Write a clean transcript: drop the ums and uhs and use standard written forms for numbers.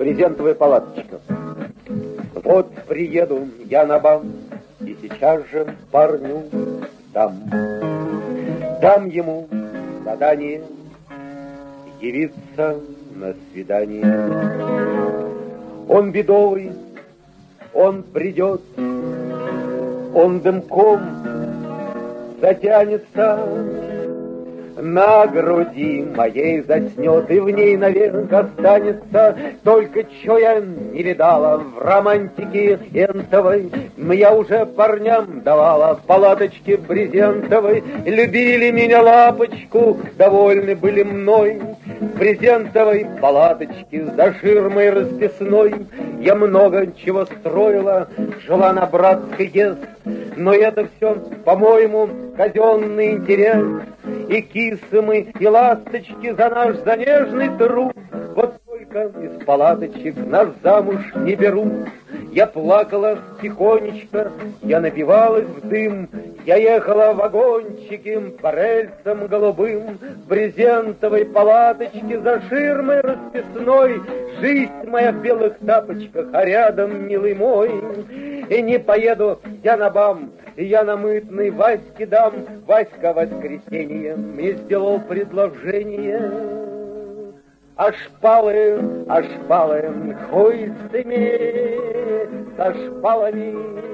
брезентовая палаточка. Вот приеду я на бал, и сейчас же парню дам ему задание явиться на свидание. Он бедовый, он придет, он дымком затянется, на груди моей заснет, и в ней навек останется. Только чё я не видала в романтике энтовой, я уже парням давала палаточки брезентовой. Любили меня лапочку, довольны были мной, в брезентовой палаточке за ширмой расписной. Я много чего строила, жила на Братской ГЭС, но это все, по-моему, казенный интерес. И кисы мы, и ласточки за наш занежный труд, вот только из палаточек нас замуж не берут. Я плакала тихонечко, я напивалась в дым, я ехала в вагончике по рельсам голубым, в брезентовой палаточке за ширмой расписной. Жизнь моя в белых тапочках, а рядом, милый мой, и не поеду я на БАМ, я на мытный Ваське дам. Васька в воскресенье мне сделал предложение. А шпалы, хуй с ними, со шпалами